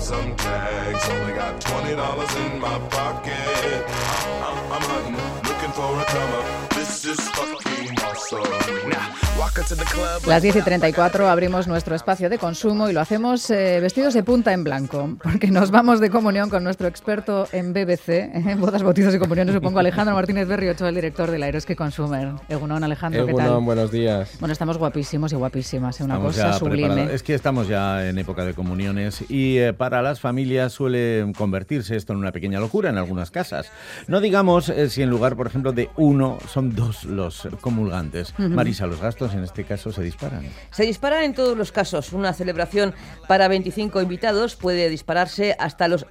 some tags. Only got $20 in my pocket. I'm hunting, looking for a come up. This is fucking awesome. Las 10:34 abrimos nuestro espacio de consumo y lo hacemos vestidos de punta en blanco, porque nos vamos de comunión con nuestro experto en BBC, en bodas, bautizos y comuniones, supongo, Alejandro Martínez Berriocho, el director de Aeroski Consumer. Egunon, Alejandro, ¿qué tal? Buenos días. Bueno, estamos guapísimos y guapísimas, una cosa sublime. Preparados. Es que estamos ya en época de comuniones y para las familias suele convertirse esto en una pequeña locura en algunas casas. No digamos si en lugar, por ejemplo, de uno, son dos los comulgantes. Marisa, los gastos en este caso se disparan. Se disparan en todos los casos. Una celebración para 25 invitados puede dispararse hasta los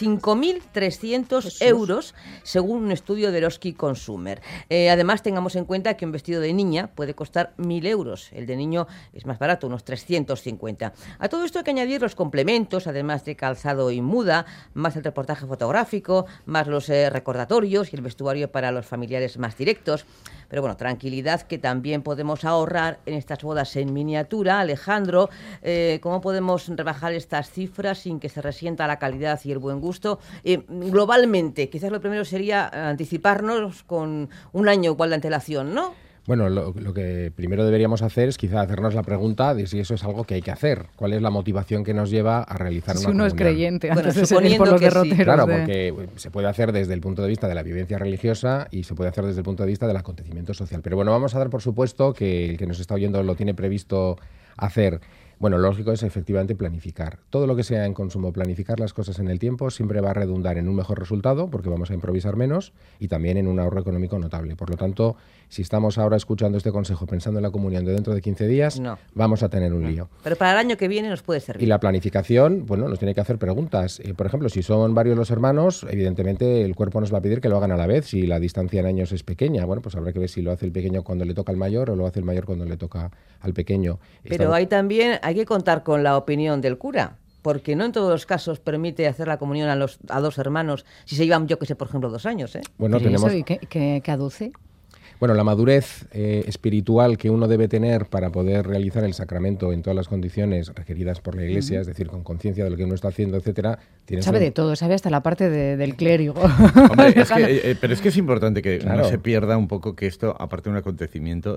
5.300 euros, según un estudio de Aeroski Consumer. Además, tengamos en cuenta que un vestido de niña puede costar 1.000 euros. El de niño es más barato, unos 350. A todo esto hay que añadir los complementos, además de calzado y muda, más el reportaje fotográfico, más los recordatorios y el vestuario para los familiares más directos. Pero bueno, tranquilidad, que también podemos ahorrar en estas bodas en miniatura. Alejandro, ¿cómo podemos rebajar estas cifras sin que se resienta la calidad y el buen gusto? Globalmente, quizás lo primero sería anticiparnos con un año igual de antelación, ¿no? Bueno, lo que primero deberíamos hacer es quizá hacernos la pregunta de si eso es algo que hay que hacer. ¿Cuál es la motivación que nos lleva a realizar una comunión? Si uno es creyente, antes de seguir por los derroteros. Sí. Claro, porque se puede hacer desde el punto de vista de la vivencia religiosa y se puede hacer desde el punto de vista del acontecimiento social. Pero bueno, vamos a dar por supuesto que el que nos está oyendo lo tiene previsto hacer. Bueno, lo lógico es efectivamente planificar. Todo lo que sea en consumo, planificar las cosas en el tiempo, siempre va a redundar en un mejor resultado, porque vamos a improvisar menos, y también en un ahorro económico notable. Por lo tanto, si estamos ahora escuchando este consejo pensando en la comunión de dentro de 15 días, vamos a tener un lío. Pero para el año que viene nos puede servir. Y la planificación, bueno, nos tiene que hacer preguntas. Por ejemplo, si son varios los hermanos, evidentemente el cuerpo nos va a pedir que lo hagan a la vez. Si la distancia en años es pequeña, bueno, pues habrá que ver si lo hace el pequeño cuando le toca al mayor o lo hace el mayor cuando le toca al pequeño. Pero hay que contar con la opinión del cura, porque no en todos los casos permite hacer la comunión a dos hermanos si se llevan, yo que sé, por ejemplo, 2 años. Bueno, tenemos... ¿Y qué aduce? Bueno, la madurez espiritual que uno debe tener para poder realizar el sacramento en todas las condiciones requeridas por la Iglesia, es decir, con conciencia de lo que uno está haciendo, etcétera. Sabe de todo, sabe hasta la parte del clérigo. Hombre, pero es que es importante que no se pierda un poco que esto, aparte de un acontecimiento,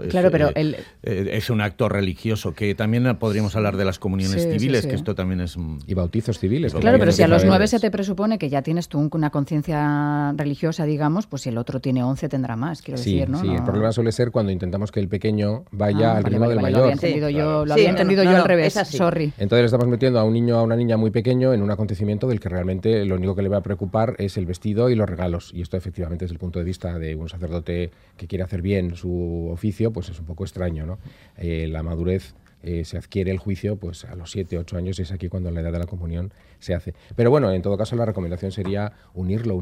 es un acto religioso, que también podríamos hablar de las comuniones civiles, que esto también es... Y bautizos civiles. Claro, pero si a los 9 se te presupone que ya tienes tú una conciencia religiosa, digamos, pues si el otro tiene 11 tendrá más, quiero decir, ¿no? Sí, el problema suele ser cuando intentamos que el pequeño vaya al ritmo del mayor. Lo había entendido yo al revés, sorry. Entonces le estamos metiendo a un niño o a una niña muy pequeño en un acontecimiento del que realmente lo único que le va a preocupar es el vestido y los regalos. Y esto efectivamente desde el punto de vista de un sacerdote que quiere hacer bien su oficio, pues es un poco extraño, ¿no? La madurez se adquiere el juicio pues a los 7, 8 años, y es aquí cuando la edad de la comunión se hace. Pero bueno, en todo caso la recomendación sería unirlo,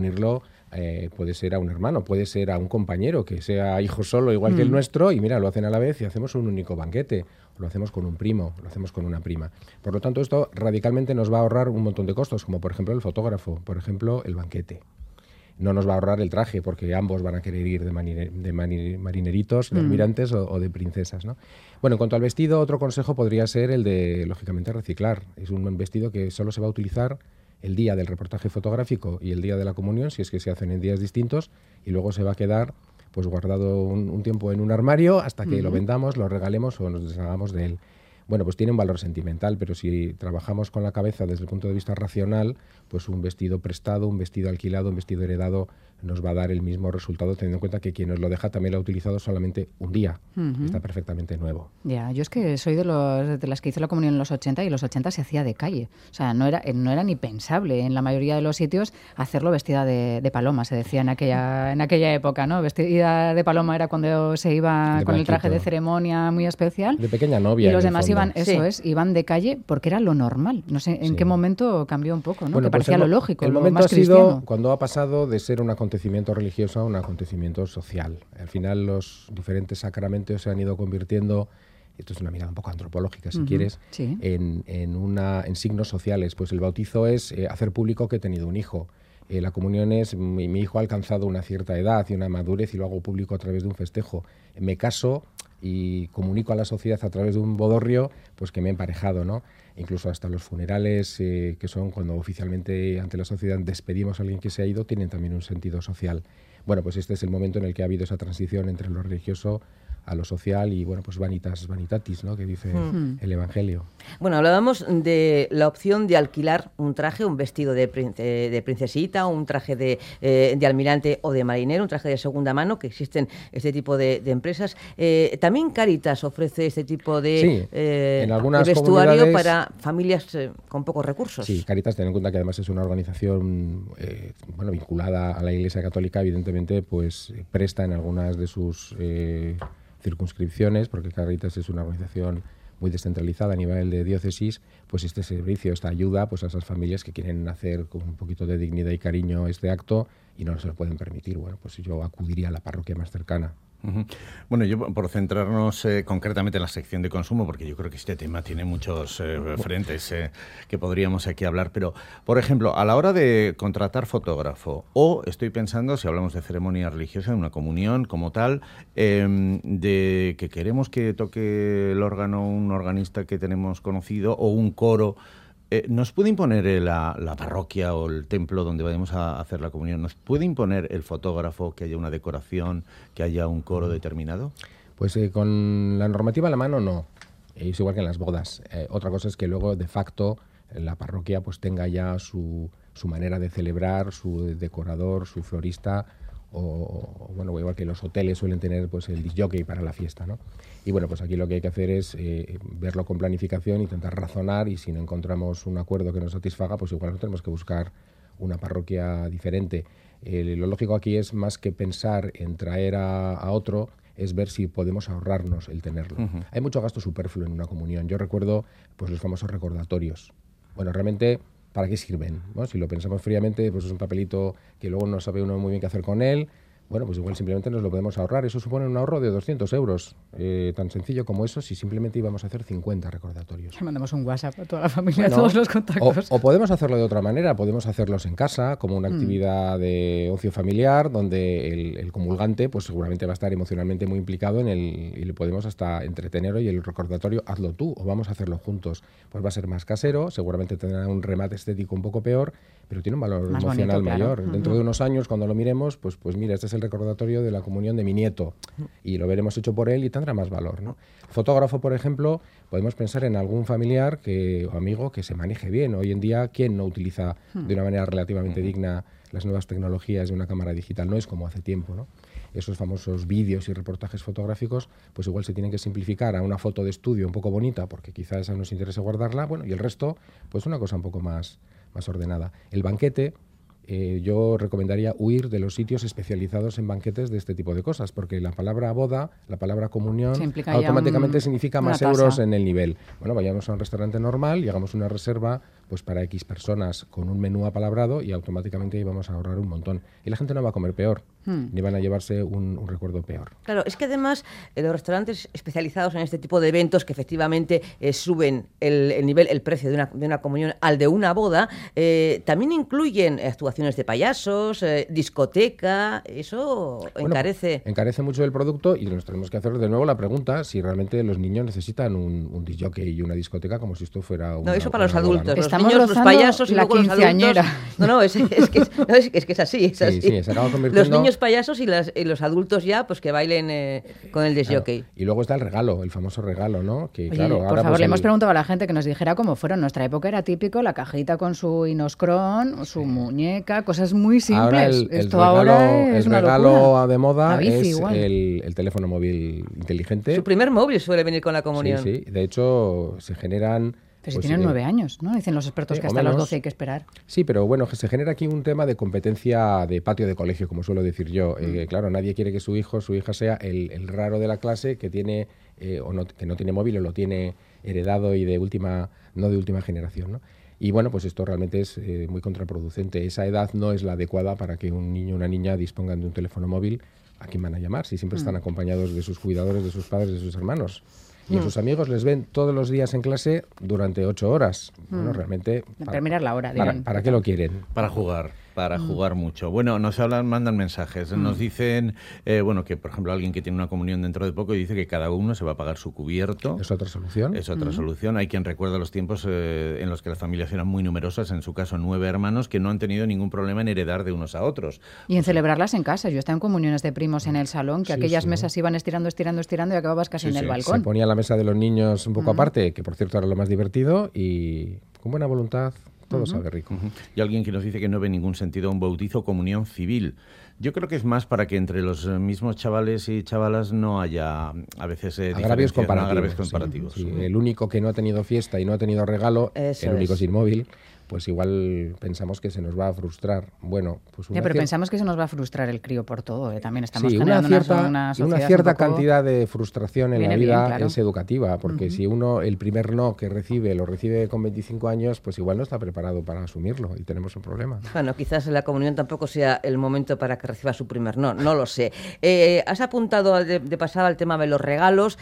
puede ser a un hermano, puede ser a un compañero que sea hijo solo igual que el nuestro, y mira, lo hacen a la vez y hacemos un único banquete, lo hacemos con un primo, lo hacemos con una prima. Por lo tanto, esto radicalmente nos va a ahorrar un montón de costos, como por ejemplo el fotógrafo, por ejemplo el banquete. No nos va a ahorrar el traje, porque ambos van a querer ir de marineritos, de almirantes o de princesas, ¿no? Bueno, en cuanto al vestido, otro consejo podría ser el de, lógicamente, reciclar. Es un vestido que solo se va a utilizar el día del reportaje fotográfico y el día de la comunión, si es que se hacen en días distintos, y luego se va a quedar pues guardado un tiempo en un armario hasta que lo vendamos, lo regalemos o nos deshagamos de él. Bueno, pues tiene un valor sentimental, pero si trabajamos con la cabeza desde el punto de vista racional, pues un vestido prestado, un vestido alquilado, un vestido heredado nos va a dar el mismo resultado, teniendo en cuenta que quien nos lo deja también lo ha utilizado solamente un día. Está perfectamente nuevo. Ya, yo es que soy de las que hizo la comunión en los 80, y en los 80 se hacía de calle. O sea, no era ni pensable en la mayoría de los sitios hacerlo vestida de paloma, se decía en aquella época, ¿no? Vestida de paloma era cuando se iba con el traje de ceremonia muy especial. De pequeña novia. Y los demás iban de calle porque era lo normal. No sé en qué momento cambió un poco, ¿no? Bueno, que parecía lo lógico, el lo momento más ha sido cristiano. Cuando ha pasado de ser un acontecimiento religioso a un acontecimiento social. Al final los diferentes sacramentos se han ido convirtiendo, esto es una mirada un poco antropológica si quieres, en signos sociales. Pues el bautizo es hacer público que he tenido un hijo. La comunión es mi hijo ha alcanzado una cierta edad y una madurez y lo hago público a través de un festejo. Me caso y comunico a la sociedad a través de un bodorrio, pues que me he emparejado, ¿no? Incluso hasta los funerales, que son cuando oficialmente ante la sociedad despedimos a alguien que se ha ido, tienen también un sentido social. Bueno, pues este es el momento en el que ha habido esa transición entre lo religioso a lo social y, bueno, pues vanitas vanitatis, ¿no?, que dice el Evangelio. Bueno, hablábamos de la opción de alquilar un traje, un vestido de princesita, un traje de almirante o de marinero, un traje de segunda mano, que existen este tipo de empresas. También Cáritas ofrece este tipo de, en algunas de vestuario comunidades, para familias con pocos recursos. Sí, Cáritas, ten en cuenta que además es una organización vinculada a la Iglesia Católica, evidentemente, pues presta en algunas de sus circunscripciones, porque Cáritas es una organización muy descentralizada a nivel de diócesis, pues este servicio, esta ayuda, pues a esas familias que quieren hacer con un poquito de dignidad y cariño este acto y no se lo pueden permitir. Bueno, pues yo acudiría a la parroquia más cercana. Bueno, yo por centrarnos concretamente en la sección de consumo, porque yo creo que este tema tiene muchos frentes que podríamos aquí hablar, pero, por ejemplo, a la hora de contratar fotógrafo, o estoy pensando, si hablamos de ceremonia religiosa, de una comunión como tal, de que queremos que toque el órgano un organista que tenemos conocido o un coro, ¿nos puede imponer la parroquia o el templo donde vayamos a hacer la comunión? ¿Nos puede imponer el fotógrafo que haya una decoración, que haya un coro determinado? Pues con la normativa a la mano no. Es igual que en las bodas. Otra cosa es que luego, de facto, la parroquia pues tenga ya su manera de celebrar, su decorador, su florista, o bueno, igual que los hoteles suelen tener pues el disc jockey para la fiesta, ¿no? Y bueno, pues aquí lo que hay que hacer es verlo con planificación, intentar razonar, y si no encontramos un acuerdo que nos satisfaga, pues igual tenemos que buscar una parroquia diferente. Lo lógico aquí es, más que pensar en traer a otro, es ver si podemos ahorrarnos el tenerlo. Hay mucho gasto superfluo en una comunión. Yo recuerdo pues los famosos recordatorios. Bueno, realmente, ¿para qué sirven? ¿No? Si lo pensamos fríamente, pues es un papelito que luego no sabe uno muy bien qué hacer con él. Bueno, pues igual simplemente nos lo podemos ahorrar. Eso supone un ahorro de 200 euros. Tan sencillo como eso, si simplemente íbamos a hacer 50 recordatorios. Le mandamos un WhatsApp a toda la familia, a todos los contactos. O podemos hacerlo de otra manera. Podemos hacerlos en casa, como una actividad de ocio familiar, donde el comulgante pues seguramente va a estar emocionalmente muy implicado y le podemos hasta entretener. Y el recordatorio, hazlo tú, o vamos a hacerlo juntos. Pues va a ser más casero, seguramente tendrá un remate estético un poco peor, pero tiene un valor más emocional bonito, mayor. Claro. Dentro de unos años, cuando lo miremos, pues mira, este es el recordatorio de la comunión de mi nieto, y lo veremos hecho por él y tendrá más valor, ¿no? Fotógrafo, por ejemplo, podemos pensar en algún familiar o amigo que se maneje bien. Hoy en día, ¿quién no utiliza de una manera relativamente digna las nuevas tecnologías de una cámara digital? No es como hace tiempo, ¿no? Esos famosos vídeos y reportajes fotográficos, pues igual se tienen que simplificar a una foto de estudio un poco bonita, porque quizás esa nos interese guardarla, bueno, y el resto, pues una cosa un poco más ordenada. El banquete, yo recomendaría huir de los sitios especializados en banquetes de este tipo de cosas, porque la palabra boda, la palabra comunión, automáticamente significa más euros en el nivel. Bueno, vayamos a un restaurante normal y hagamos una reserva pues para X personas con un menú apalabrado, y automáticamente íbamos a ahorrar un montón. Y la gente no va a comer peor, ni van a llevarse un recuerdo peor. Claro, es que además los restaurantes especializados en este tipo de eventos, que efectivamente suben el nivel, el precio de una comunión al de una boda, también incluyen actuaciones de payasos, discoteca. Eso encarece. Bueno, encarece mucho el producto, y nos tenemos que hacer de nuevo la pregunta si realmente los niños necesitan un disc jockey y una discoteca como si esto fuera una... No, eso para los adultos. ¿no? Los niños, los payasos y la luego los adultos. No, es que es así. Es así. Sí, se acaba convirtiendo... Los niños payasos y los adultos ya, pues que bailen con el disc jockey. Claro. Y luego está el regalo, el famoso regalo, ¿no? Que, oye, claro, por ahora favor, le hemos preguntado a la gente que nos dijera cómo fueron. En nuestra época era típico la cajita con su inoscrón, su muñeca, cosas muy simples. Ahora el regalo locura. De moda bici, es el teléfono móvil inteligente. Su primer móvil suele venir con la comunión. Sí. De hecho, se generan... Pero si tienen 9 años, ¿no? Dicen los expertos que hasta los 12 hay que esperar. Sí, pero bueno, se genera aquí un tema de competencia de patio de colegio, como suelo decir yo. Claro, nadie quiere que su hijo o su hija sea el raro de la clase que tiene que no tiene móvil o lo tiene heredado y no de última generación, ¿no? Y bueno, pues esto realmente es muy contraproducente. Esa edad no es la adecuada para que un niño o una niña dispongan de un teléfono móvil. ¿A quién van a llamar? Si siempre están acompañados de sus cuidadores, de sus padres, de sus hermanos. Y a sus amigos les ven todos los días en clase durante 8 horas. Bueno, realmente... Para mirar la hora, ¿para qué lo quieren? Para jugar. para jugar mucho. Bueno, nos mandan mensajes, nos dicen, que por ejemplo alguien que tiene una comunión dentro de poco y dice que cada uno se va a pagar su cubierto. ¿Es otra solución? Es otra solución. Hay quien recuerda los tiempos en los que las familias eran muy numerosas, en su caso 9 hermanos, que no han tenido ningún problema en heredar de unos a otros. Y en celebrarlas en casa. Yo estaba en comuniones de primos en el salón, que aquellas mesas iban estirando y acababas casi en el balcón. Se ponía la mesa de los niños un poco aparte, que por cierto era lo más divertido, y con buena voluntad todo sabe rico. Y alguien que nos dice que no ve ningún sentido a un bautizo o comunión civil. Yo creo que es más para que entre los mismos chavales y chavalas no haya a veces agravios comparativos. Sí. El único que no ha tenido fiesta y no ha tenido regalo, el único sin móvil, pues igual pensamos que se nos va a frustrar. Bueno, pues pero pensamos que se nos va a frustrar el crío por todo. También estamos generando una cierta cantidad de frustración en la vida claro. Es educativa, porque si uno el primer no que recibe lo recibe con 25 años, pues igual no está preparado para asumirlo y tenemos un problema. Bueno, quizás la comunión tampoco sea el momento para que reciba su primer no lo sé. Has apuntado de pasada al tema de los regalos.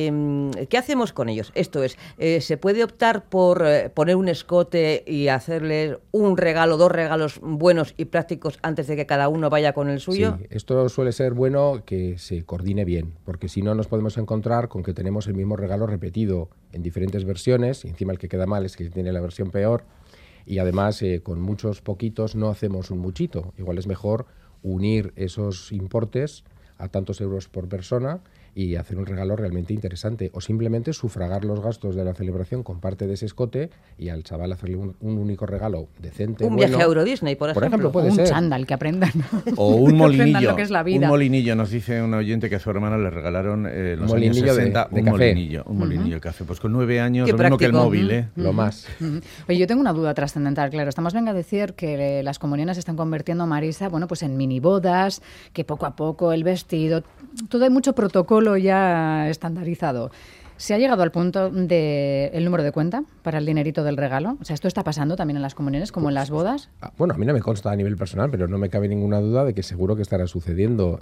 ¿Qué hacemos con ellos? Esto es, ¿se puede optar por poner un escote y hacerles un regalo, 2 regalos buenos y prácticos antes de que cada uno vaya con el suyo? Sí, esto suele ser bueno que se coordine bien, porque si no nos podemos encontrar con que tenemos el mismo regalo repetido en diferentes versiones, y encima el que queda mal es que tiene la versión peor, y además con muchos poquitos no hacemos un muchito. Igual es mejor unir esos importes a tantos euros por persona y hacer un regalo realmente interesante, o simplemente sufragar los gastos de la celebración con parte de ese escote y al chaval hacerle un único regalo decente. Un viaje a Euro Disney, por ejemplo. Puede un ser. chándal, que aprendan. O un molinillo. Lo que es la vida. Un molinillo, nos dice un oyente que a su hermana le regalaron los molinillo años 60 de un café. Molinillo, un molinillo de café. Pues con 9 años, Qué lo mismo que el práctico. móvil, Lo más. Oye, yo tengo una duda trascendental, claro. Estamos venga a decir que las comuniones se están convirtiendo, Marisa, pues en mini bodas, que poco a poco el vestido, todo hay mucho protocolo ya estandarizado. ¿Se ha llegado al punto del número de cuenta para el dinerito del regalo? O sea, ¿esto está pasando también en las comuniones como en las bodas? Bueno, a mí no me consta a nivel personal, pero no me cabe ninguna duda de que seguro que estará sucediendo.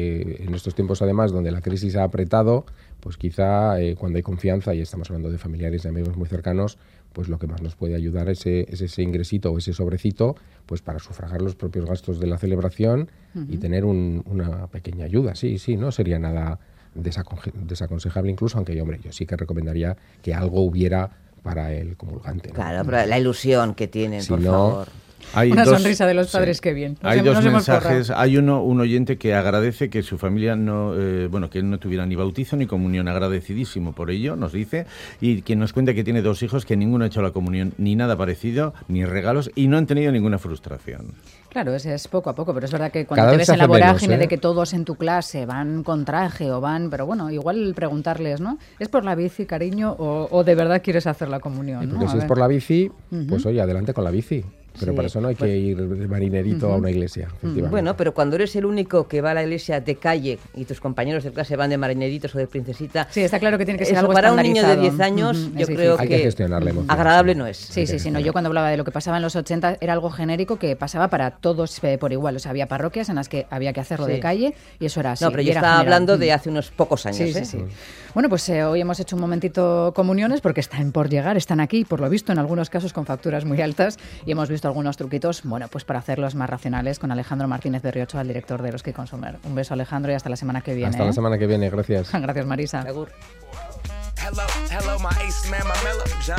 En estos tiempos, además, donde la crisis ha apretado, pues quizá cuando hay confianza, y estamos hablando de familiares y amigos muy cercanos, pues lo que más nos puede ayudar es ese ingresito o ese sobrecito, pues para sufragar los propios gastos de la celebración y tener una pequeña ayuda. Sí, no sería nada desaconsejable incluso, aunque yo sí que recomendaría que algo hubiera para el comulgante, ¿no? Claro, pero la ilusión que tienen, Si por no, favor. Hay Una sonrisa de los padres, qué bien. Hay dos mensajes. Hay un oyente que agradece que su familia que él no tuviera ni bautizo ni comunión. Agradecidísimo por ello, nos dice. Y quien nos cuenta que tiene 2 hijos que ninguno ha hecho la comunión, ni nada parecido, ni regalos, y no han tenido ninguna frustración. Claro, es poco a poco, pero es verdad que cuando te ves en la vorágine de que todos en tu clase van con traje o van... Pero bueno, igual preguntarles, ¿no? ¿Es por la bici, cariño, o de verdad quieres hacer la comunión? Porque si es por la bici, pues oye, adelante con la bici. Pero para eso no hay que ir de marinerito a una iglesia, efectivamente. Bueno, pero cuando eres el único que va a la iglesia de calle y tus compañeros de clase van de marineritos o de princesita... Sí, está claro que tiene que ser eso algo para un estandarizado. niño de 10 años, yo creo hay que gestionar la emoción. Agradable no es. Sí. No, yo cuando hablaba de lo que pasaba en los 80 era algo genérico que pasaba para todos por igual. O sea, había parroquias en las que había que hacerlo de calle y eso era así. No, pero yo estaba hablando de hace unos pocos años. Sí. Bueno, pues hoy hemos hecho un momentito comuniones porque están por llegar, están aquí, por lo visto, en algunos casos con facturas muy altas, y hemos visto algunos truquitos, pues para hacerlos más racionales, con Alejandro Martínez Berriocho, el director de Eroski Consumer. Un beso, Alejandro, y hasta la semana que viene. Hasta la semana que viene, gracias. Gracias, Marisa. Segur. Hello, my ace man, my mellow.